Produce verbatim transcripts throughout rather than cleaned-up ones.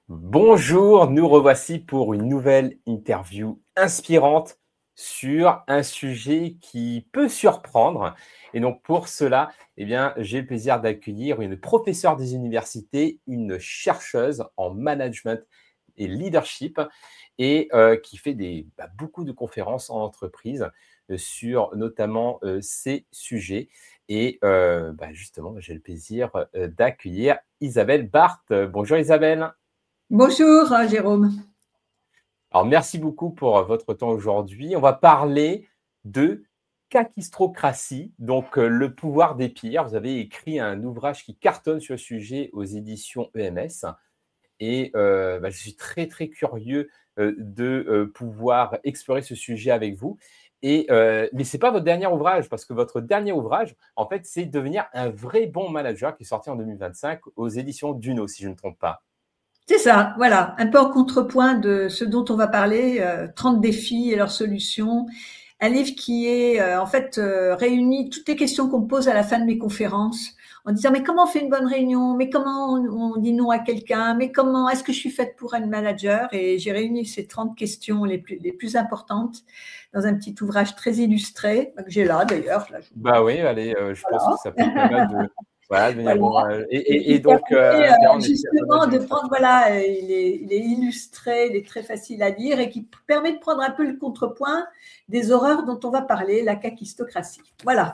Bonjour, nous revoici pour une nouvelle interview inspirante sur un sujet qui peut surprendre. Et donc pour cela, eh bien, j'ai le plaisir d'accueillir une professeure des universités, une chercheuse en management et leadership et euh, qui fait des, bah, beaucoup de conférences en entreprise euh, sur notamment euh, ces sujets. Et euh, bah, justement, j'ai le plaisir euh, d'accueillir Isabelle Barthes. Bonjour Isabelle. Bonjour euh, Jérôme. Alors, merci beaucoup pour euh, votre temps aujourd'hui. On va parler de kakistrocratie, donc euh, le pouvoir des pires. Vous avez écrit un ouvrage qui cartonne sur le sujet aux éditions E M S. Et euh, bah, je suis très, très curieux euh, de euh, pouvoir explorer ce sujet avec vous. Et, euh, mais ce n'est pas votre dernier ouvrage, parce que votre dernier ouvrage, en fait, c'est devenir un vrai bon manager qui est sorti en deux mille vingt-cinq aux éditions Duno, si je ne me trompe pas. C'est ça, voilà, un peu en contrepoint de ce dont on va parler, euh, trente défis et leurs solutions. Un livre qui est euh, en fait euh, réunit toutes les questions qu'on me pose à la fin de mes conférences en disant mais comment on fait une bonne réunion, mais comment on, on dit non à quelqu'un, mais comment est-ce que je suis faite pour être manager. Et j'ai réuni ces trente questions les plus, les plus importantes dans un petit ouvrage très illustré que j'ai là d'ailleurs. Là, je vous Bah montre. oui, allez, heu, je pense que Voilà. ça peut être pas mal de voilà, de venir Voilà. bon, heu et Et et qui et donc permet heu, c'est vrai, euh, on était pas mal justement de prendre, d'illustrations. voilà, euh, il est, il est illustré, il est très facile à lire et qui permet de prendre un peu le contrepoint des horreurs dont on va parler, la kakistocratie. Voilà.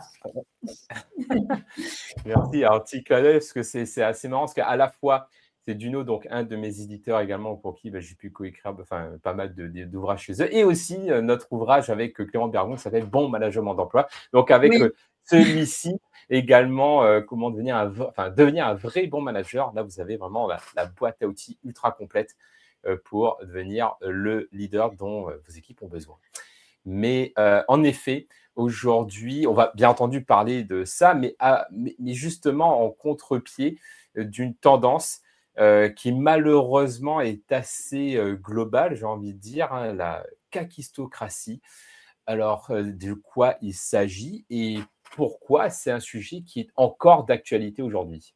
Merci. Alors petit clin d'œil parce que c'est c'est assez marrant parce qu'à la fois, c'est Duno, donc un de mes éditeurs également pour qui, bah, j'ai pu coécrire, enfin, pas mal de de d'ouvrages chez eux et aussi, heu, notre ouvrage avec, heu, Clément Bergon qui s'appelle «Bon management d'emploi». Donc avec, Oui, heu, celui-ci également, heu, comment devenir un v enfin, devenir un vrai bon manager. Là, vous avez vraiment la la boîte à outils ultra complète, heu, pour devenir le leader dont, heu, vos équipes ont besoin. Mais euh, en effet, aujourd'hui, on va bien entendu parler de ça, mais, à, mais, mais justement en contre-pied euh, d'une tendance euh, qui malheureusement est assez euh, globale, j'ai envie de dire, hein, la kakistocratie. Alors, euh, de quoi il s'agit et pourquoi c'est un sujet qui est encore d'actualité aujourd'hui?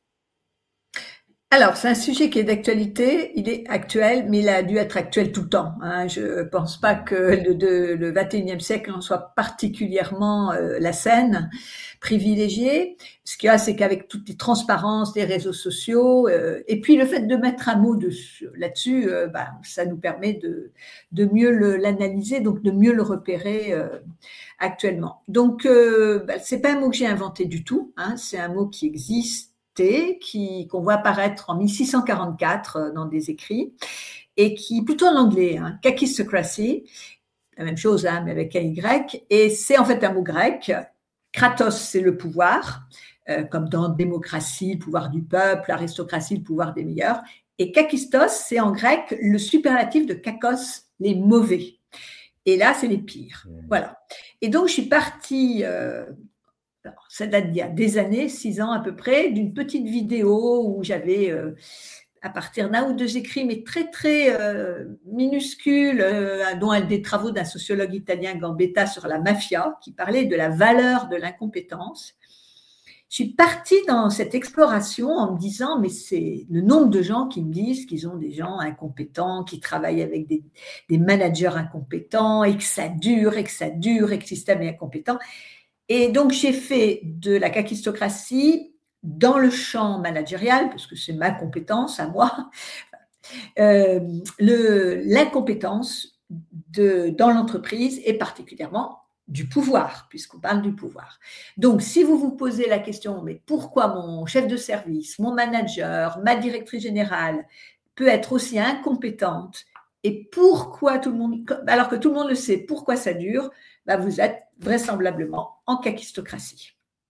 alors, c'est un sujet qui est d'actualité, il est actuel, mais il a dû être actuel tout le temps, hein. Je ne pense pas que le, de, le vingt et unième siècle en soit particulièrement euh, la scène privilégiée. Ce qu'il y a, c'est qu'avec toutes les transparences des réseaux sociaux, euh, et puis le fait de mettre un mot là-dessus, euh, bah, ça nous permet de, de mieux l'analyser, donc de mieux le repérer euh, actuellement. Donc, euh, bah, c'est pas un mot que j'ai inventé du tout, hein, c'est un mot qui existe qui qu'on voit apparaître en mille six cent quarante-quatre euh, dans des écrits et qui plutôt en anglais, hein, kakistocracy, la même chose hein, mais avec un Y, et c'est en fait un mot grec. Kratos, c'est le pouvoir, euh, comme dans démocratie, le pouvoir du peuple, aristocratie, le pouvoir des meilleurs. Et kakistos, c'est en grec le superlatif de kakos, les mauvais. Et là, c'est les pires. Voilà. Et donc, je suis partie euh, alors, ça date d'il y a des années, six ans à peu près, d'une petite vidéo où j'avais, euh, à partir d'un ou deux écrits, mais très très euh, minuscules, euh, dont un des travaux d'un sociologue italien, Gambetta, sur la mafia, qui parlait de la valeur de l'incompétence. Je suis partie dans cette exploration en me disant, mais c'est le nombre de gens qui me disent qu'ils ont des gens incompétents, qui travaillent avec des, des managers incompétents, et que ça dure, et que ça dure, et que le système est incompétent. Et donc, j'ai fait de la kakistocratie dans le champ managérial, parce que c'est ma compétence à moi, euh, l'incompétence dans l'entreprise et particulièrement du pouvoir, puisqu'on parle du pouvoir. Donc, si vous vous posez la question, mais pourquoi mon chef de service, mon manager, ma directrice générale peut être aussi incompétente et pourquoi tout le monde, alors que tout le monde le sait, pourquoi ça dure, bah vous êtes vraisemblablement en kakistocratie.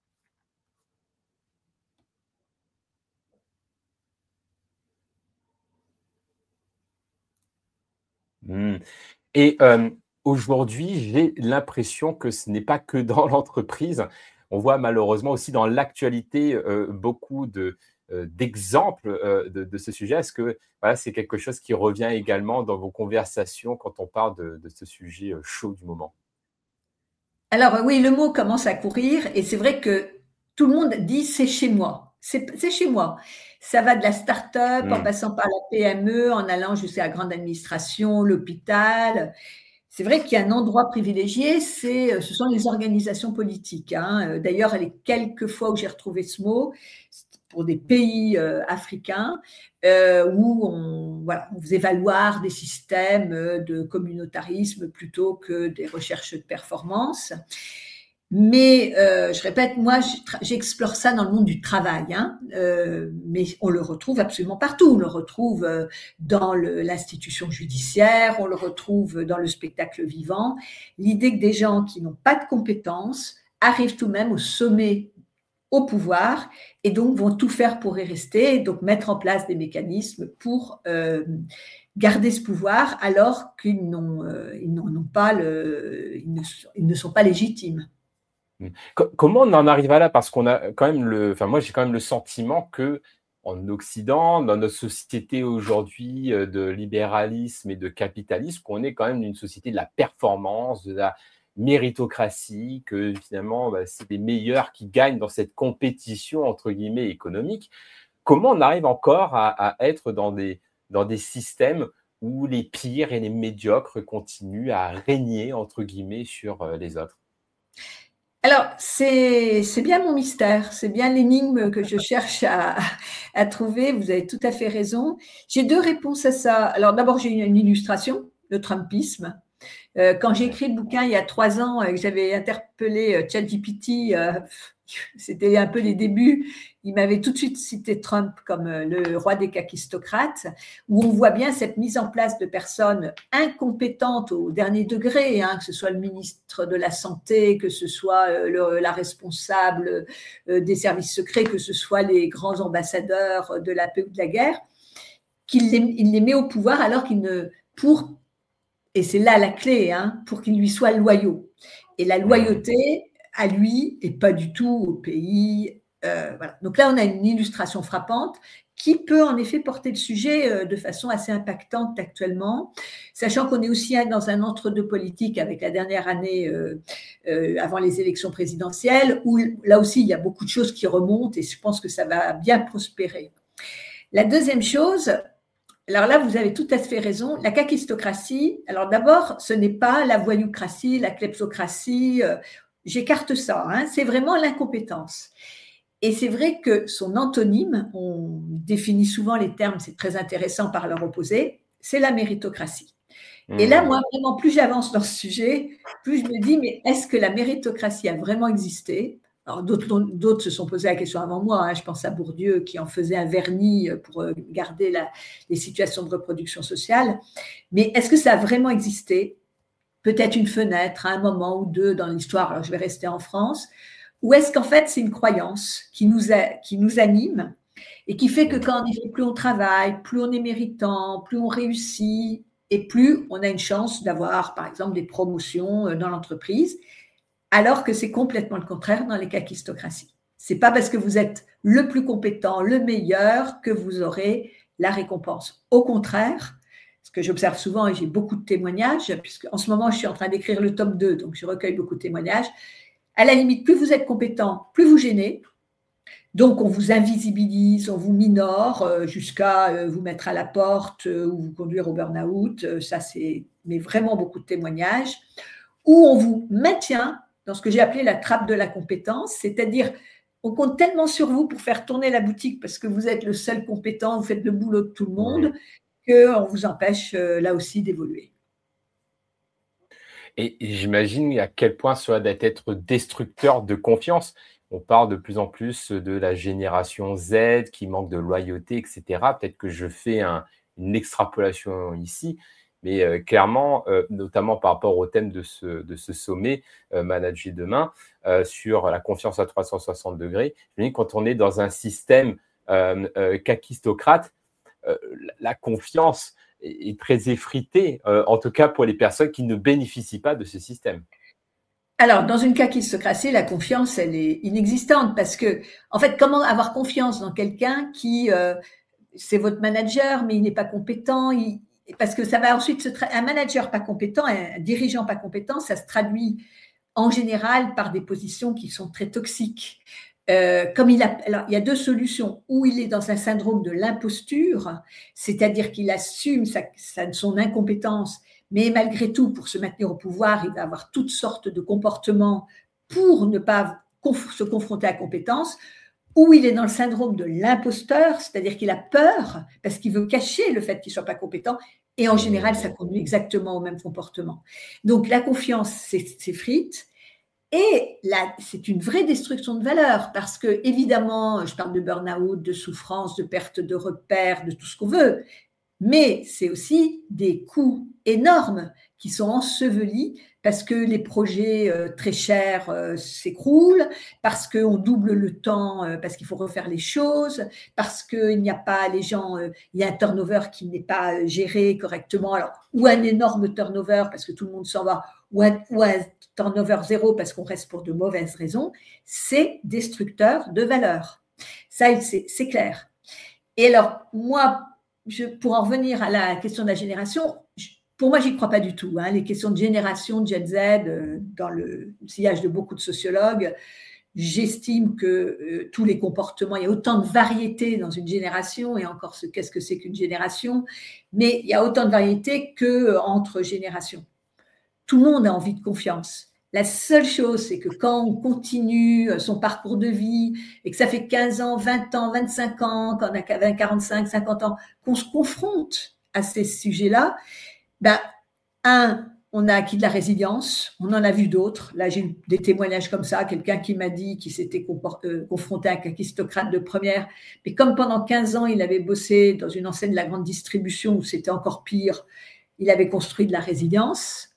Mmh. Et euh, aujourd'hui, j'ai l'impression que ce n'est pas que dans l'entreprise. On voit malheureusement aussi dans l'actualité euh, beaucoup de, euh, d'exemples euh, de, de ce sujet. Est-ce que voilà, c'est quelque chose qui revient également dans vos conversations quand on parle de, de ce sujet euh, chaud du moment? Alors oui, le mot commence à courir et c'est vrai que tout le monde dit c'est chez moi. C'est chez moi. Ça va de la start-up, en Mmh. passant par la P M E, en allant jusqu'à la grande administration, l'hôpital. C'est vrai qu'il y a un endroit privilégié, c'est, ce sont les organisations politiques, hein. D'ailleurs, les quelques fois où j'ai retrouvé ce mot, c'était pour des pays euh, africains euh, où on, voilà, on faisait valoir des systèmes de communautarisme plutôt que des recherches de performance. Mais euh, je répète, moi, j'explore ça dans le monde du travail, hein, euh, mais on le retrouve absolument partout. On le retrouve euh, dans l'institution judiciaire, on le retrouve dans le spectacle vivant. L'idée que des gens qui n'ont pas de compétences arrivent tout de même au sommet, au pouvoir, et donc vont tout faire pour y rester, et donc mettre en place des mécanismes pour euh, garder ce pouvoir, alors qu'ils n'ont, euh, ils n'ont pas le, ils ne, ils ne sont pas légitimes. Comment on en arrive à là? Parce qu'on a quand même le, enfin moi j'ai quand même le sentiment que en Occident, dans notre société aujourd'hui euh, de libéralisme et de capitalisme, qu'on est quand même une société de la performance, de la méritocratie, que finalement bah, c'est les meilleurs qui gagnent dans cette compétition entre guillemets économique. Comment on arrive encore à, à être dans des, dans des systèmes où les pires et les médiocres continuent à régner entre guillemets sur euh, les autres? Alors, c'est bien mon mystère, c'est bien l'énigme que je cherche à, à trouver. Vous avez tout à fait raison. J'ai deux réponses à ça. Alors, d'abord, j'ai une illustration, le Trumpisme. Euh, quand j'ai écrit le bouquin il y a trois ans et que j'avais interpellé euh, ChatGPT, euh, c'était un peu les débuts, il m'avait tout de suite cité Trump comme euh, le roi des kakistocrates, où on voit bien cette mise en place de personnes incompétentes au dernier degré, hein, que ce soit le ministre de la Santé, que ce soit euh, le, la responsable euh, des services secrets, que ce soit les grands ambassadeurs de la paix ou de la guerre, qu'il les, il les met au pouvoir alors qu'ils ne, pour et c'est là la clé, hein, pour qu'ils lui soient loyaux. Et la loyauté à lui et pas du tout au pays. Euh, voilà. Donc là, on a une illustration frappante qui peut en effet porter le sujet euh, de façon assez impactante actuellement, sachant qu'on est aussi dans un entre-deux politique avec la dernière année euh, euh, avant les élections présidentielles, où là aussi, il y a beaucoup de choses qui remontent et je pense que ça va bien prospérer. La deuxième chose, alors là, vous avez tout à fait raison. La kakistocratie, alors d'abord, ce n'est pas la voyoucratie, la klepsocratie, euh, j'écarte ça, hein, c'est vraiment l'incompétence. Et c'est vrai que son antonyme, on définit souvent les termes, c'est très intéressant par leur opposé, c'est la méritocratie. Mmh. Et là, moi, vraiment, plus j'avance dans ce sujet, plus je me dis, mais est-ce que la méritocratie a vraiment existé ? Alors, d'autres se sont posé la question avant moi, hein. Je pense à Bourdieu qui en faisait un vernis pour garder la, les situations de reproduction sociale. Mais est-ce que ça a vraiment existé? Peut-être une fenêtre à un moment ou deux dans l'histoire, alors je vais rester en France, ou est-ce qu'en fait c'est une croyance qui nous, a, qui nous anime et qui fait que quand on est, plus on travaille, plus on est méritant, plus on réussit et plus on a une chance d'avoir par exemple des promotions dans l'entreprise, alors que c'est complètement le contraire dans les kakistocraties. Ce n'est pas parce que vous êtes le plus compétent, le meilleur, que vous aurez la récompense. Au contraire, ce que j'observe souvent, et j'ai beaucoup de témoignages, puisque en ce moment, je suis en train d'écrire le tome deux, donc je recueille beaucoup de témoignages. À la limite, plus vous êtes compétent, plus vous gênez. Donc, on vous invisibilise, on vous minore jusqu'à vous mettre à la porte ou vous conduire au burn-out. Ça, c'est mais vraiment beaucoup de témoignages. Où on vous maintient dans ce que j'ai appelé la trappe de la compétence, c'est-à-dire on compte tellement sur vous pour faire tourner la boutique parce que vous êtes le seul compétent, vous faites le boulot de tout le monde, mmh. qu'on vous empêche euh, là aussi d'évoluer. Et, et j'imagine à quel point cela doit être destructeur de confiance. On parle de plus en plus de la génération Z qui manque de loyauté, et cetera. Peut-être que je fais un, une extrapolation ici, mais euh, clairement, euh, notamment par rapport au thème de ce, de ce sommet euh, Manager demain, euh, sur la confiance à trois cent soixante degrés, je me dis quand on est dans un système euh, euh, kakistocrate, euh, la, la confiance est, est très effritée, euh, en tout cas pour les personnes qui ne bénéficient pas de ce système. Alors, dans une kakistocratie, la confiance, elle est inexistante parce que, en fait, comment avoir confiance dans quelqu'un qui, euh, c'est votre manager, mais il n'est pas compétent, il, parce que ça va ensuite se tra- un manager pas compétent, un dirigeant pas compétent, ça se traduit en général par des positions qui sont très toxiques. Euh, comme il a, alors il y a deux solutions. Ou il est dans un syndrome de l'imposture, c'est-à-dire qu'il assume sa, sa, son incompétence, mais malgré tout, pour se maintenir au pouvoir, il va avoir toutes sortes de comportements pour ne pas conf- se confronter à la compétence. Ou il est dans le syndrome de l'imposteur, c'est-à-dire qu'il a peur parce qu'il veut cacher le fait qu'il ne soit pas compétent. Et en général, ça conduit exactement au même comportement. Donc la confiance s'effrite. Et là, c'est une vraie destruction de valeur parce que, évidemment, je parle de burn-out, de souffrance, de perte de repères, de tout ce qu'on veut, mais c'est aussi des coûts énormes qui sont ensevelis parce que les projets euh, très chers euh, s'écroulent, parce qu'on double le temps, euh, parce qu'il faut refaire les choses, parce qu'il n'y a pas les gens, euh, il y a un turnover qui n'est pas euh, géré correctement, alors, ou un énorme turnover parce que tout le monde s'en va, ou un, ou un turnover zéro parce qu'on reste pour de mauvaises raisons, c'est destructeur de valeur. Ça, c'est clair. Et alors, moi, je, pour en revenir à la question de la génération, je, pour moi, j'y crois pas du tout. Hein. Les questions de génération, de Gen Z, euh, dans le sillage de beaucoup de sociologues, j'estime que euh, tous les comportements, il y a autant de variétés dans une génération, et encore, qu'est-ce que c'est qu'une génération, mais il y a autant de variétés qu'entre générations. Tout le monde a envie de confiance. La seule chose, c'est que quand on continue son parcours de vie et que ça fait quinze ans, vingt ans, vingt-cinq ans, qu'on a quarante-cinq, cinquante ans, qu'on se confronte à ces sujets-là, ben, un, on a acquis de la résilience, on en a vu d'autres. Là, j'ai eu des témoignages comme ça, quelqu'un qui m'a dit qu'il s'était euh, confronté à un kakistocrate de première, mais comme pendant quinze ans, il avait bossé dans une enseigne de la grande distribution où c'était encore pire, il avait construit de la résilience.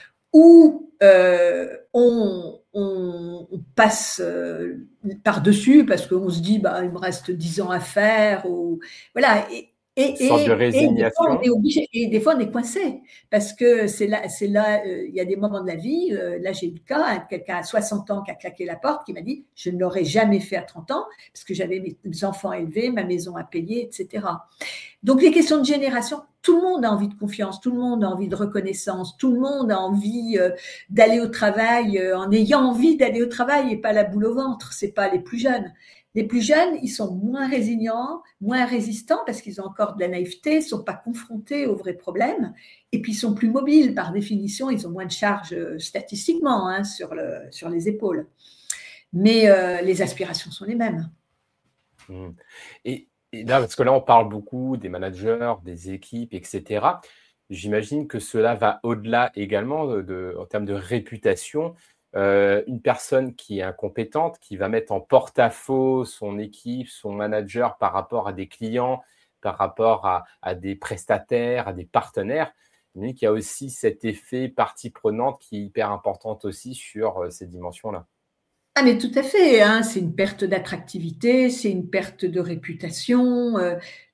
Où euh, on, on, on passe euh, par-dessus parce qu'on se dit bah, il me reste dix ans à faire. Ou, voilà. Et, et, Une sorte et, de résignation. Et des, fois, on est obligé, et des fois, on est coincé parce que c'est là, c'est là euh, il y a des moments de la vie. Euh, là, j'ai eu le cas, hein, quelqu'un à soixante ans qui a claqué la porte, qui m'a dit je ne l'aurais jamais fait à trente ans parce que j'avais mes enfants élevés, ma maison à payer, et cetera. Donc, les questions de génération, tout le monde a envie de confiance, tout le monde a envie de reconnaissance, tout le monde a envie euh, d'aller au travail euh, en ayant envie d'aller au travail et pas la boule au ventre. C'est pas les plus jeunes. Les plus jeunes, ils sont moins résilients, moins résistants parce qu'ils ont encore de la naïveté, ils sont pas confrontés aux vrais problèmes et puis ils sont plus mobiles par définition, ils ont moins de charges euh, statistiquement hein, sur, le, sur les épaules. Mais euh, les aspirations sont les mêmes. Mmh. Et Et là, parce que là, on parle beaucoup des managers, des équipes, et cetera. J'imagine que cela va au-delà également de, de, en termes de réputation. Euh, une personne qui est incompétente, qui va mettre en porte-à-faux son équipe, son manager par rapport à des clients, par rapport à, à des prestataires, à des partenaires, mais qu'il y a aussi cet effet partie prenante qui est hyper importante aussi sur euh, ces dimensions-là. Ah mais tout à fait, hein, c'est une perte d'attractivité, c'est une perte de réputation. Euh,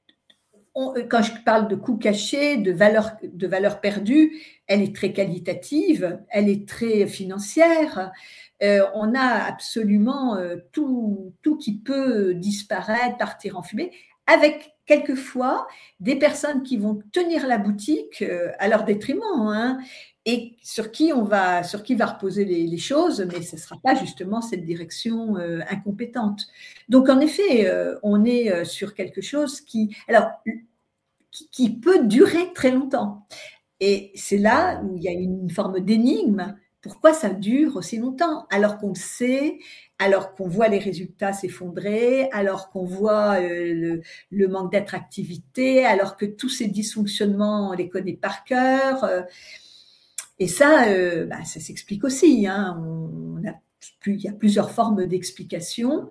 on, quand je parle de coûts cachés, de valeur, de valeur perdue, elle est très qualitative, elle est très financière. Euh, on a absolument euh, tout, tout qui peut disparaître, partir en fumée, avec quelquefois des personnes qui vont tenir la boutique euh, à leur détriment, hein, et sur qui on va, sur qui va reposer les, les choses, mais ce ne sera pas justement cette direction euh, incompétente. Donc en effet, euh, on est euh, sur quelque chose qui, alors, qui, qui peut durer très longtemps. Et c'est là où il y a une forme d'énigme. Pourquoi ça dure aussi longtemps alors qu'on le sait, alors qu'on voit les résultats s'effondrer, alors qu'on voit euh, le, le manque d'attractivité, alors que tous ces dysfonctionnements, on les connaît par cœur. Euh, et ça, euh, bah, ça s'explique aussi. Hein. On a, il y a plusieurs formes d'explication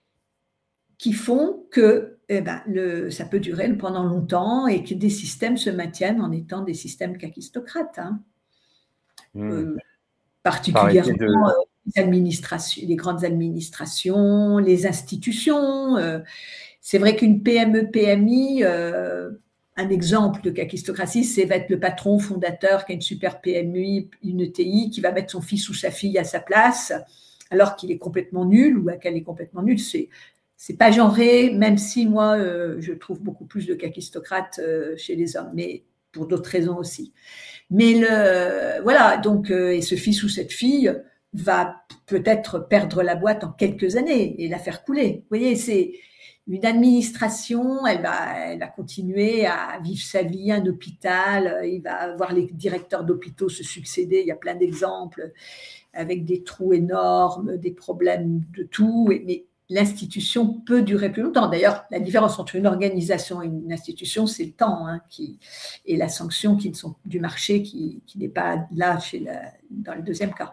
qui font que eh ben, le, ça peut durer pendant longtemps et que des systèmes se maintiennent en étant des systèmes kakistocrates. Hein. Mmh. Euh, particulièrement de... euh, les administrations, les grandes administrations, les institutions. Euh, c'est vrai qu'une P M E P M I, euh, un exemple de kakistocratie, c'est va être le patron fondateur qui a une super P M I, une E T I, qui va mettre son fils ou sa fille à sa place, alors qu'il est complètement nul ou qu'elle est complètement nulle. C'est C'est pas genré, même si moi, euh, je trouve beaucoup plus de kakistocrates euh, chez les hommes, mais pour d'autres raisons aussi. Mais le, voilà, donc, euh, et ce fils ou cette fille, va peut-être perdre la boîte en quelques années et la faire couler. Vous voyez, c'est une administration, elle va, elle va continuer à vivre sa vie, un hôpital, il va voir les directeurs d'hôpitaux se succéder, il y a plein d'exemples, avec des trous énormes, des problèmes de tout, mais l'institution peut durer plus longtemps. D'ailleurs, la différence entre une organisation et une institution, c'est le temps hein, qui, et la sanction qui ne sont, du marché qui, qui n'est pas là chez la, dans le deuxième cas.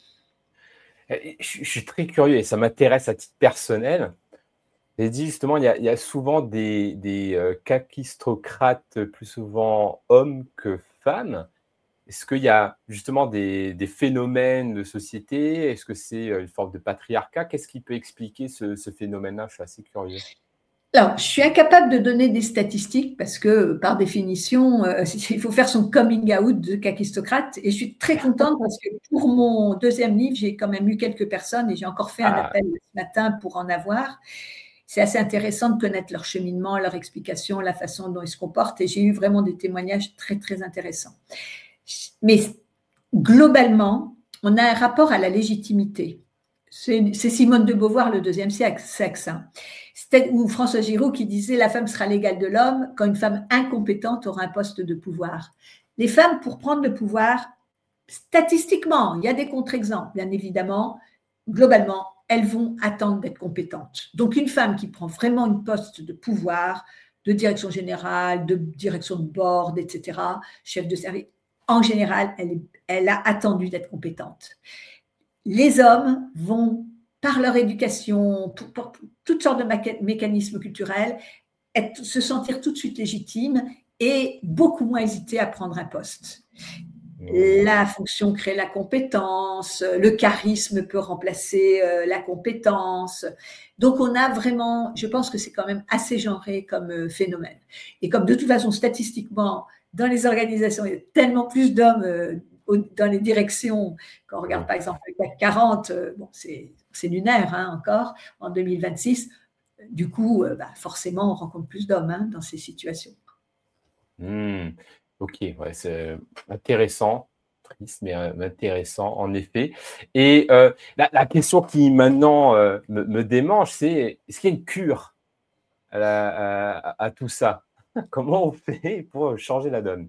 Je suis très curieux et ça m'intéresse à titre personnel. J'ai dit justement, il y a, il y a souvent des, des euh, kakistocrates, plus souvent hommes que femmes. Est-ce qu'il y a justement des, des phénomènes de société? Est-ce que c'est une forme de patriarcat? Qu'est-ce qui peut expliquer ce, ce phénomène-là? Je suis assez curieux. Alors, je suis incapable de donner des statistiques parce que, par définition, euh, il faut faire son coming out de kakistocrate. Et je suis très contente parce que pour mon deuxième livre, j'ai quand même eu quelques personnes et j'ai encore fait un Ah. appel ce matin pour en avoir. C'est assez intéressant de connaître leur cheminement, leur explication, la façon dont ils se comportent. Et j'ai eu vraiment des témoignages très, très intéressants. Mais globalement, on a un rapport à la légitimité. C'est, c'est Simone de Beauvoir, le deuxième sexe. Hein. C'était, ou François Giraud qui disait « La femme sera l'égale de l'homme quand une femme incompétente aura un poste de pouvoir ». Les femmes, pour prendre le pouvoir, statistiquement, il y a des contre-exemples, bien évidemment, globalement, elles vont attendre d'être compétentes. Donc, une femme qui prend vraiment un poste de pouvoir, de direction générale, de direction de board, et cetera, chef de service, en général, elle, est, elle a attendu d'être compétente. Les hommes vont, par leur éducation, pour, pour, pour toutes sortes de méca- mécanismes culturels, être, se sentir tout de suite légitimes et beaucoup moins hésiter à prendre un poste. La fonction crée la compétence, le charisme peut remplacer euh, la compétence. Donc, on a vraiment, je pense que c'est quand même assez genré comme euh, phénomène. Et comme de toute façon, statistiquement, dans les organisations, il y a tellement plus d'hommes euh, dans les directions. Quand on regarde par exemple le CAC quarante, euh, bon, c'est, c'est lunaire hein, encore, en deux mille vingt-six. Du coup, euh, bah, forcément, on rencontre plus d'hommes hein, dans ces situations. Mmh. Ok, ouais, c'est intéressant, triste, mais euh, intéressant en effet. Et euh, la, la question qui maintenant euh, me, me démange, c'est est-ce qu'il y a une cure à, la, à, à tout ça? Comment on fait pour changer la donne?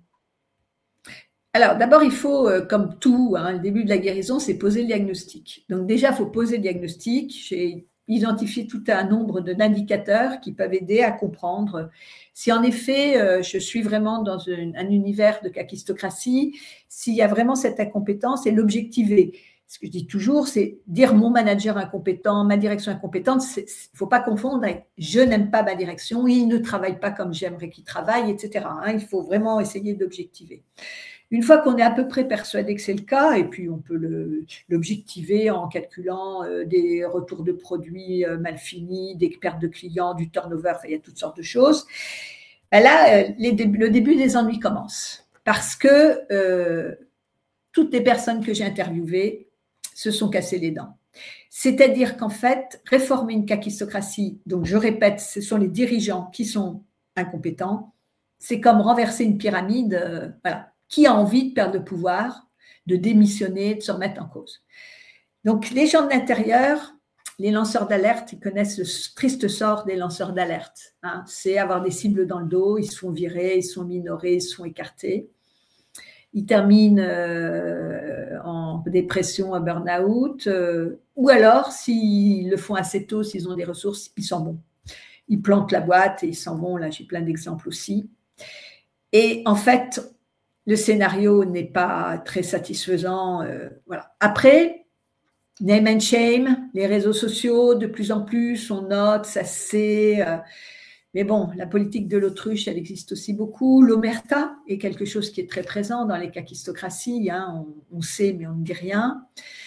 Alors, d'abord, il faut, euh, comme tout, hein, le début de la guérison, c'est poser le diagnostic. Donc, déjà, il faut poser le diagnostic. J'ai identifié tout un nombre de, d'indicateurs qui peuvent aider à comprendre si, en effet, euh, je suis vraiment dans un, un univers de kakistocratie, s'il y a vraiment cette incompétence et l'objectiver. Ce que je dis toujours, c'est dire mon manager incompétent, ma direction incompétente. Il ne faut pas confondre avec je n'aime pas ma direction, il ne travaille pas comme j'aimerais qu'il travaille, et cetera. Hein, il faut vraiment essayer d'objectiver. Une fois qu'on est à peu près persuadé que c'est le cas, et puis on peut le, l'objectiver en calculant euh, des retours de produits euh, mal finis, des pertes de clients, du turnover, enfin, il y a toutes sortes de choses. Ben là, euh, les débuts, le début des ennuis commence. Parce que euh, toutes les personnes que j'ai interviewées se sont cassées les dents. C'est-à-dire qu'en fait, réformer une kakistocratie, donc je répète, ce sont les dirigeants qui sont incompétents, c'est comme renverser une pyramide, euh, voilà. Qui a envie de perdre le pouvoir, de démissionner, de se remettre en cause? Donc, les gens de l'intérieur, les lanceurs d'alerte, ils connaissent le triste sort des lanceurs d'alerte. Hein. C'est avoir des cibles dans le dos, ils se font virer, ils sont minorés, ils sont écartés. Ils terminent euh, en dépression, en burn-out. Euh, ou alors, s'ils le font assez tôt, s'ils ont des ressources, ils s'en vont. Ils plantent la boîte et ils s'en vont. Là, j'ai plein d'exemples aussi. Et en fait, le scénario n'est pas très satisfaisant. Euh, voilà. Après, name and shame, les réseaux sociaux, de plus en plus, on note, ça c'est. Euh, mais bon, la politique de l'autruche, elle existe aussi beaucoup. L'omerta est quelque chose qui est très présent dans les kakistocraties. Hein, on, on sait, mais on ne dit rien.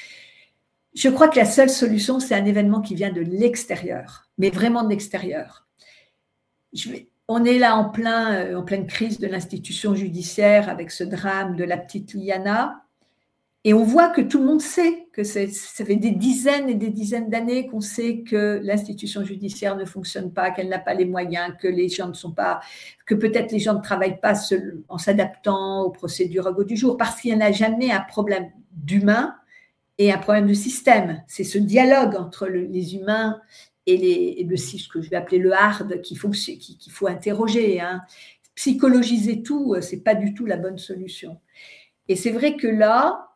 Je crois que la seule solution, c'est un événement qui vient de l'extérieur, mais vraiment de l'extérieur. Je vais. On est là en, plein, en pleine crise de l'institution judiciaire avec ce drame de la petite Liana. Et on voit que tout le monde sait que c'est, ça fait des dizaines et des dizaines d'années qu'on sait que l'institution judiciaire ne fonctionne pas, qu'elle n'a pas les moyens, que les gens ne sont pas, que peut-être les gens ne travaillent pas en s'adaptant aux procédures au goût du jour, parce qu'il n'y en a jamais un problème d'humain et un problème de système. C'est ce dialogue entre le, les humains et, les, et le, ce que je vais appeler le hard qu'il faut, qu'il qu'il faut interroger. Hein. Psychologiser tout, ce n'est pas du tout la bonne solution. Et c'est vrai que là,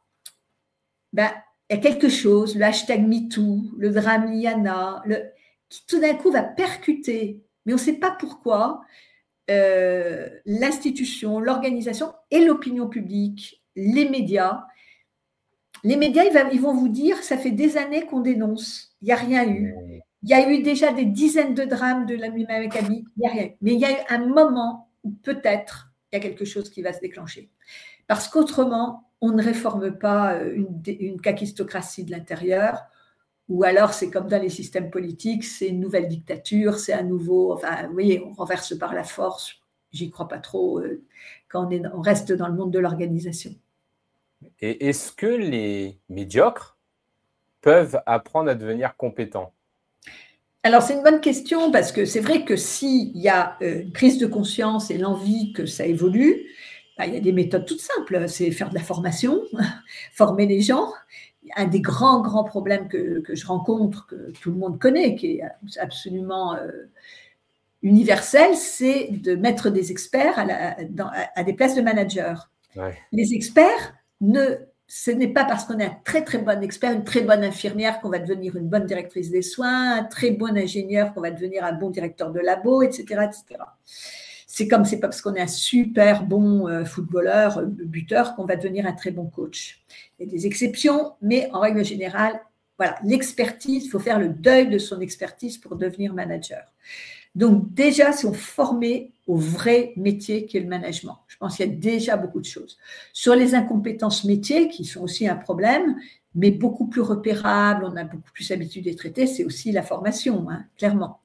ben, il y a quelque chose, le hashtag MeToo, le drame Liana, le, qui tout d'un coup va percuter, mais on ne sait pas pourquoi, euh, l'institution, l'organisation et l'opinion publique, les médias. Les médias, ils, va, ils vont vous dire, ça fait des années qu'on dénonce, il n'y a rien eu. Il y a eu déjà des dizaines de drames de la Maccabi, il n'y a rien eu. Mais il y a eu un moment où peut-être il y a quelque chose qui va se déclencher. Parce qu'autrement, on ne réforme pas une, une kakistocratie de l'intérieur, ou alors c'est comme dans les systèmes politiques, c'est une nouvelle dictature, c'est un nouveau, enfin, vous voyez, on renverse par la force. J'y crois pas trop euh, quand on, est, on reste dans le monde de l'organisation. Et est-ce que les médiocres peuvent apprendre à devenir compétents? Alors, c'est une bonne question parce que c'est vrai que s'il y a une prise de conscience et l'envie que ça évolue, ben, il y a des méthodes toutes simples. C'est faire de la formation, former les gens. Un des grands, grands problèmes que, que je rencontre, que tout le monde connaît, qui est absolument euh, universel, c'est de mettre des experts à, la, dans, à, à des places de managers. Ouais. Les experts, ne, ce n'est pas parce qu'on est un très, très bon expert, une très bonne infirmière qu'on va devenir une bonne directrice des soins, un très bon ingénieur qu'on va devenir un bon directeur de labo, et cetera, et cetera. C'est comme, c'est pas parce qu'on est un super bon euh, footballeur, euh, buteur, qu'on va devenir un très bon coach. Il y a des exceptions, mais en règle générale, voilà, l'expertise, il faut faire le deuil de son expertise pour devenir manager. Donc déjà, si on formait au vrai métier qui est le management, je pense qu'il y a déjà beaucoup de choses. Sur les incompétences métiers, qui sont aussi un problème, mais beaucoup plus repérables, on a beaucoup plus l'habitude de les traiter, c'est aussi la formation, hein, clairement.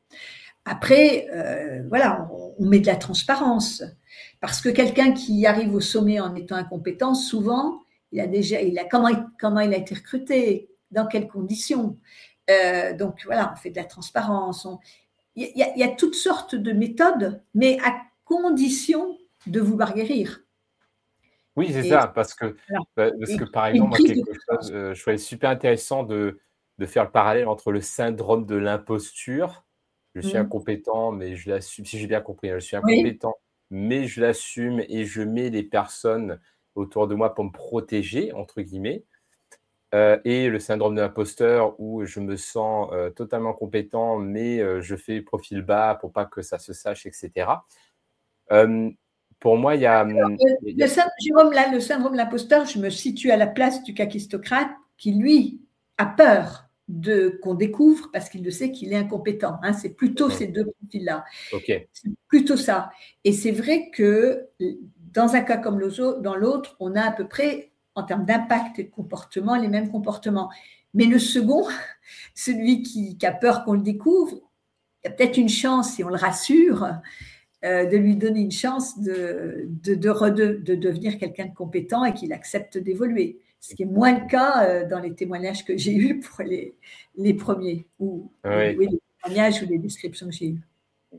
Après, euh, voilà, on, on met de la transparence, parce que quelqu'un qui arrive au sommet en étant incompétent, souvent, il a déjà, il a comment, il, comment il a été recruté, dans quelles conditions. Euh, donc voilà, on fait de la transparence. On, il y, a, il y a toutes sortes de méthodes, mais à condition de vouloir guérir. Oui, c'est ça, parce que, voilà. parce que par exemple, moi, quelque chose, euh, je trouvais super intéressant de, de faire le parallèle entre le syndrome de l'imposture. Je suis mmh. incompétent, mais je l'assume. Si j'ai bien compris, je suis incompétent, oui. mais je l'assume et je mets les personnes autour de moi pour me protéger, entre guillemets. Euh, et le syndrome de l'imposteur où je me sens euh, totalement compétent, mais euh, je fais profil bas pour pas que ça se sache, et cetera. Euh, pour moi, il y a… Alors, le, il y a... Le, Jérôme, là, le syndrome de l'imposteur, je me situe à la place du kakistocrate qui, lui, a peur de qu'on découvre parce qu'il le sait qu'il est incompétent. Hein. C'est plutôt mmh. ces deux profils-là. Okay. C'est plutôt ça. Et c'est vrai que dans un cas comme dans l'autre, on a à peu près, en termes d'impact et de comportement, les mêmes comportements. Mais le second, celui qui, qui a peur qu'on le découvre, il y a peut-être une chance, si on le rassure, euh, de lui donner une chance de, de, de, de, de devenir quelqu'un de compétent et qu'il accepte d'évoluer. Ce qui est moins le cas euh, dans les témoignages que j'ai eus pour les, les premiers, ou, oui. ou les témoignages ou les descriptions que j'ai eues.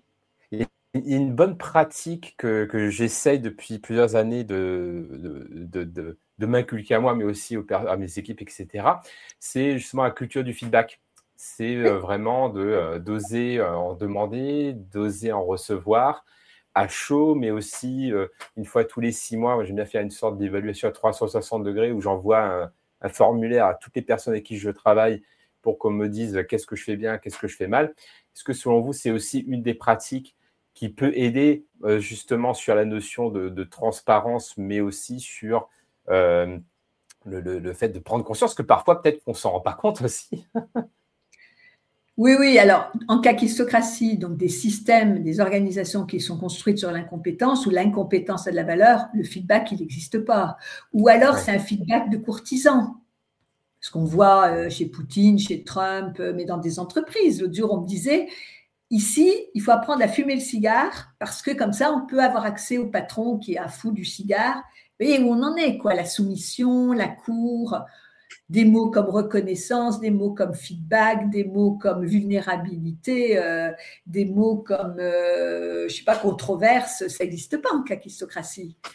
Il y a une bonne pratique que, que j'essaye depuis plusieurs années de, de, de, de, de m'inculquer à moi, mais aussi aux, à mes équipes, et cetera. C'est justement la culture du feedback. C'est euh, vraiment de, euh, d'oser euh, en demander, d'oser en recevoir à chaud, mais aussi euh, une fois tous les six mois. Moi, j'aime bien faire une sorte d'évaluation à trois cent soixante degrés où j'envoie un, un formulaire à toutes les personnes avec qui je travaille pour qu'on me dise qu'est-ce que je fais bien, qu'est-ce que je fais mal. Est-ce que selon vous, c'est aussi une des pratiques qui peut aider euh, justement sur la notion de, de transparence, mais aussi sur euh, le, le, le fait de prendre conscience que parfois, peut-être qu'on ne s'en rend pas compte aussi. Oui, oui. Alors, en kakistocratie, donc des systèmes, des organisations qui sont construites sur l'incompétence, où l'incompétence a de la valeur, le feedback, il n'existe pas. Ou alors, ouais. c'est un feedback de courtisans. Ce qu'on voit euh, chez Poutine, chez Trump, euh, mais dans des entreprises. L'autre jour, on me disait… Ici, il faut apprendre à fumer le cigare parce que comme ça, on peut avoir accès au patron qui est un fou du cigare. Vous voyez où on en est, quoi, la soumission, la cour, des mots comme reconnaissance, des mots comme feedback, des mots comme vulnérabilité, euh, des mots comme, euh, je ne sais pas, controverse, ça n'existe pas en kakistocratie.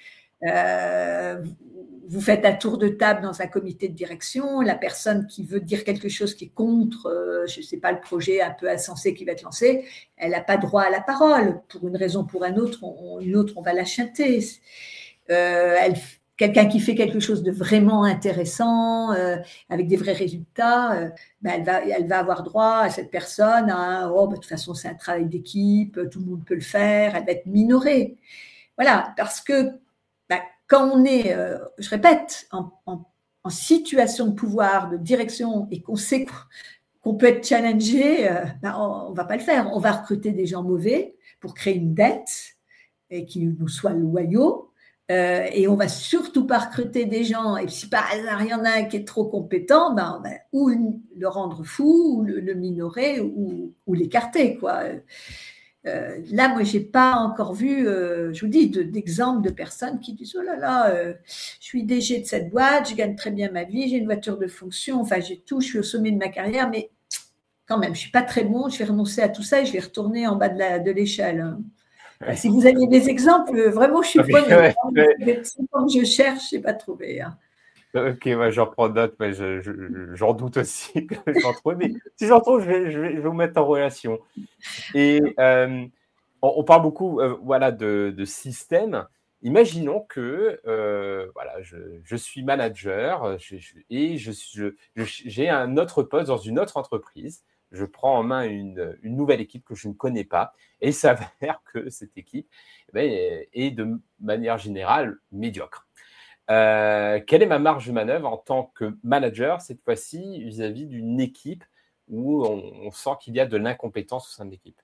Euh, vous faites un tour de table dans un comité de direction, la personne qui veut dire quelque chose qui est contre, euh, je ne sais pas, le projet un peu insensé qui va être lancé, elle n'a pas droit à la parole. Pour une raison ou pour une autre, on, une autre, on va la chanter. Euh, elle, quelqu'un qui fait quelque chose de vraiment intéressant, euh, avec des vrais résultats, euh, ben elle, va, elle va avoir droit à cette personne, à, oh, ben, de toute façon, c'est un travail d'équipe, tout le monde peut le faire, elle va être minorée. Voilà, parce que ben, quand on est, euh, je répète, en, en, en situation de pouvoir, de direction, et qu'on sait qu'on peut être challengé, euh, ben, on ne va pas le faire. On va recruter des gens mauvais pour créer une dette et qui nous soient loyaux. Euh, et on va surtout pas recruter des gens, et si par hasard il y en a un qui est trop compétent, ben, ben, ou le rendre fou, ou le, le minorer, ou, ou l'écarter, quoi. Euh, là, moi, j'ai pas encore vu, euh, je vous dis, de, d'exemples de personnes qui disent, oh là là, euh, je suis D G de cette boîte, je gagne très bien ma vie, j'ai une voiture de fonction, enfin, j'ai tout, je suis au sommet de ma carrière, mais quand même, je suis pas très bon, je vais renoncer à tout ça et je vais retourner en bas de, la, de l'échelle. Ouais. Si vous avez des exemples, vraiment, je suis preneuse. Ouais, ouais. Des exemples que je cherche, je n'ai pas trouvé. Hein. Ok, ouais, j'en prends note, mais je, je, j'en doute aussi que j'en trouve. Mais si j'en trouve, je vais, je, vais, je vais vous mettre en relation. Et euh, on, on parle beaucoup euh, voilà, de, de système. Imaginons que euh, voilà, je, je suis manager je, je, et je, je, j'ai un autre poste dans une autre entreprise. Je prends en main une, une nouvelle équipe que je ne connais pas et il s'avère que cette équipe eh bien, est de manière générale médiocre. Euh, quelle est ma marge de manœuvre en tant que manager cette fois-ci vis-à-vis d'une équipe où on, on sent qu'il y a de l'incompétence au sein de l'équipe?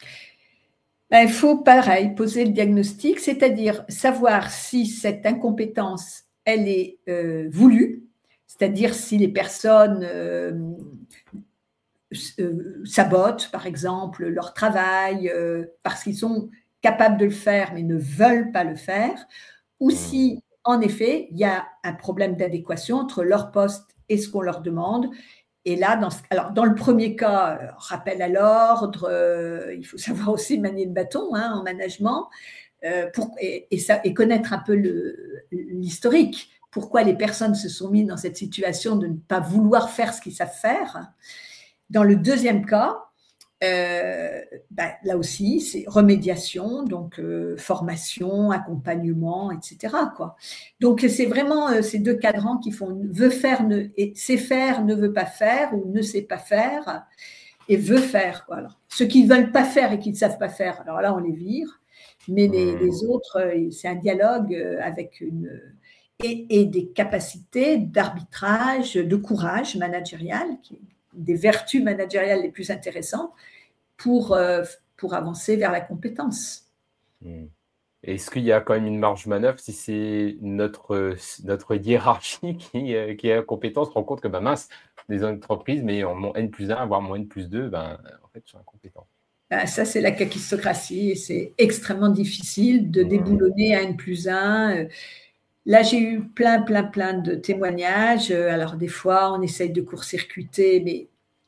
Il faut, pareil, poser le diagnostic, c'est-à-dire savoir si cette incompétence, elle est euh, voulue, c'est-à-dire si les personnes euh, euh, sabotent, par exemple, leur travail euh, parce qu'ils sont capables de le faire mais ne veulent pas le faire, ou mmh. si, en effet, il y a un problème d'adéquation entre leur poste et ce qu'on leur demande. Et là, dans, ce, alors, dans le premier cas, euh, rappel à l'ordre, euh, il faut savoir aussi manier le bâton hein, en management euh, pour, et, et, ça, et connaître un peu le, l'historique. Pourquoi les personnes se sont mises dans cette situation de ne pas vouloir faire ce qu'ils savent faire. Dans le deuxième cas, euh, ben, là aussi, c'est remédiation, donc euh, formation, accompagnement, et cetera. Quoi. Donc, c'est vraiment euh, ces deux cadrans qui font veut faire, ne, et sait faire, ne veut pas faire, ou ne sait pas faire, et veut faire. Quoi. Alors, ceux qui ne veulent pas faire et qui ne savent pas faire, alors là, on les vire. Mais les, les autres, euh, c'est un dialogue avec une... Et, et des capacités d'arbitrage, de courage managérial, qui des vertus managériales les plus intéressantes pour, euh, pour avancer vers la compétence. Est-ce qu'il y a quand même une marge de manœuvre si c'est notre, notre hiérarchie qui, qui a la compétence, se rend compte que ben, mince, les entreprises, mais en mon N plus un, voire mon N plus deux, ben, en fait, sont incompétents. Ben, ça, c'est la kakistocratie et c'est extrêmement difficile de déboulonner à N plus un. Là, j'ai eu plein, plein, plein de témoignages. Alors, des fois, on essaye de court-circuiter, mais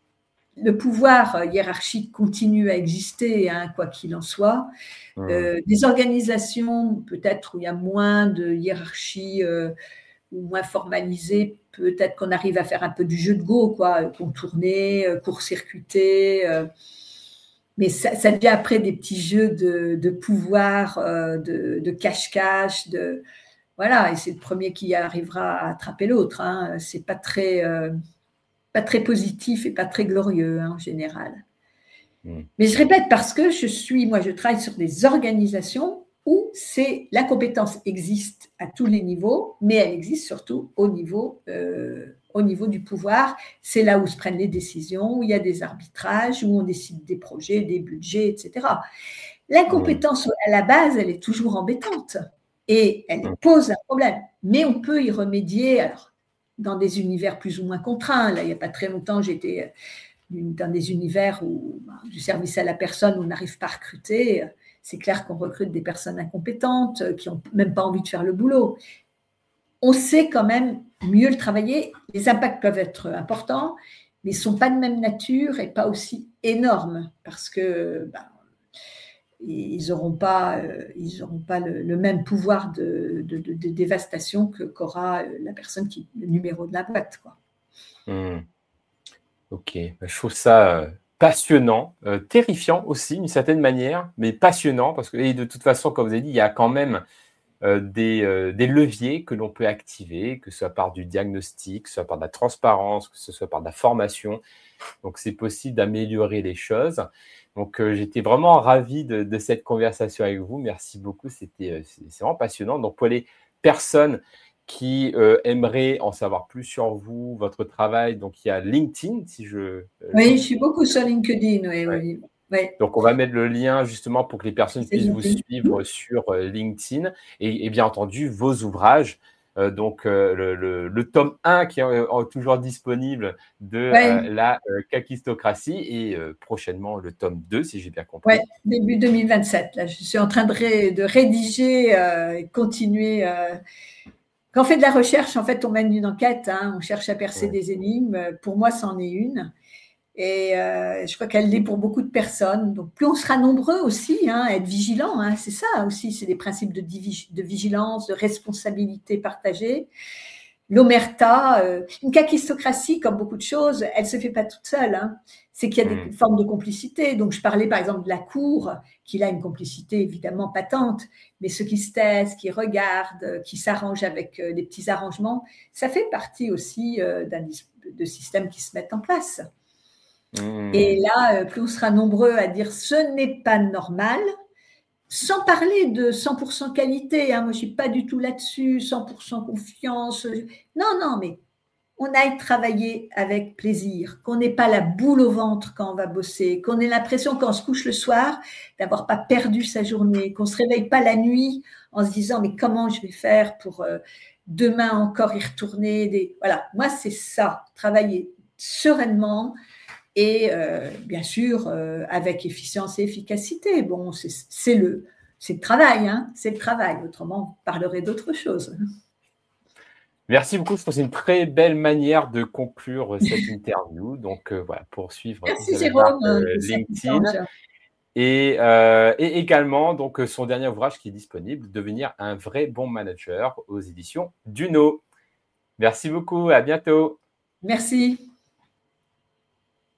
le pouvoir hiérarchique continue à exister, hein, quoi qu'il en soit. Mmh. Euh, des organisations, peut-être, où il y a moins de hiérarchie euh, ou moins formalisée, peut-être qu'on arrive à faire un peu du jeu de go, quoi, contourner, court-circuiter. Euh, mais ça, ça devient après des petits jeux de, de pouvoir, euh, de, de cache-cache, de... Voilà, et c'est le premier qui arrivera à attraper l'autre. Hein. C'est pas très, euh, pas très positif et pas très glorieux hein, en général. Mmh. Mais je répète parce que je suis, moi, je travaille sur des organisations où c'est la compétence existe à tous les niveaux, mais elle existe surtout au niveau, euh, au niveau du pouvoir. C'est là où se prennent les décisions, où il y a des arbitrages, où on décide des projets, des budgets, et cetera. L'incompétence, mmh. à la base, elle est toujours embêtante. Et elle pose un problème, mais on peut y remédier alors, dans des univers plus ou moins contraints. Là, il n'y a pas très longtemps, j'étais dans des univers où, bah, du service à la personne, où on n'arrive pas à recruter. C'est clair qu'on recrute des personnes incompétentes, qui n'ont même pas envie de faire le boulot. On sait quand même mieux le travailler. Les impacts peuvent être importants, mais ils ne sont pas de même nature et pas aussi énormes, parce que... Bah, ils n'auront pas, euh, ils auront pas le, le même pouvoir de, de, de, de dévastation que, qu'aura la personne qui le numéro de la boîte, quoi. Mmh. Ok, je trouve ça euh, passionnant, euh, terrifiant aussi d'une certaine manière, mais passionnant parce que et de toute façon, comme vous avez dit, il y a quand même euh, des, euh, des leviers que l'on peut activer, que ce soit par du diagnostic, que ce soit par de la transparence, que ce soit par de la formation. Donc, c'est possible d'améliorer les choses. Donc, euh, j'étais vraiment ravi de, de cette conversation avec vous. Merci beaucoup, c'était euh, c'est, c'est vraiment passionnant. Donc, pour les personnes qui euh, aimeraient en savoir plus sur vous, votre travail, donc il y a LinkedIn, si je... euh, Oui, je suis beaucoup sur LinkedIn, oui, ouais. oui, oui. Donc, on va mettre le lien justement pour que les personnes C'est puissent vous LinkedIn. suivre sur euh, LinkedIn et, et bien entendu vos ouvrages. Euh, donc, euh, le, le, le tome un qui est euh, toujours disponible de euh, Oui, la euh, kakistocratie et euh, prochainement le tome deux, si j'ai bien ouais, compris. début deux mille vingt-sept. Là, je suis en train de, ré, de rédiger euh, et continuer. Euh... Quand on fait de la recherche, en fait, on mène une enquête, hein, on cherche à percer Ouais. des énigmes. Pour moi, c'en est une. Et euh, je crois qu'elle l'est pour beaucoup de personnes. Donc, plus on sera nombreux aussi, hein, à être vigilants, hein, c'est ça aussi, c'est des principes de, de vigilance, de responsabilité partagée. L'omerta, euh, une kakistocratie, comme beaucoup de choses, elle ne se fait pas toute seule. Hein. C'est qu'il y a des Mmh. formes de complicité. Donc, je parlais par exemple de la cour, qui a une complicité évidemment patente, mais ceux qui se taisent, qui regardent, qui s'arrangent avec euh, des petits arrangements, ça fait partie aussi euh, d'un de systèmes qui se mettent en place. Et Mmh. là, plus on sera nombreux à dire ce n'est pas normal, sans parler de cent pour cent qualité, hein, moi je ne suis pas du tout là-dessus, cent pour cent confiance. Non, non, mais on aille travailler avec plaisir, qu'on n'ait pas la boule au ventre quand on va bosser, qu'on ait l'impression quand on se couche le soir d'avoir pas perdu sa journée, qu'on ne se réveille pas la nuit en se disant mais comment je vais faire pour euh, demain encore y retourner. Des... Voilà, moi c'est ça, travailler sereinement, et euh, bien sûr euh, avec efficience et efficacité. Bon, c'est, c'est le, c'est le travail, hein, c'est le travail. Autrement, on parlerait d'autre chose. Merci beaucoup, je pense que c'est une très belle manière de conclure cette interview. Donc euh, voilà, pour suivre Merci Isabelle Barthes Jérôme euh, de cet LinkedIn échange. et, euh, et également donc son dernier ouvrage qui est disponible, Devenir un vrai bon manager aux éditions Duno. Merci beaucoup, à bientôt. Merci.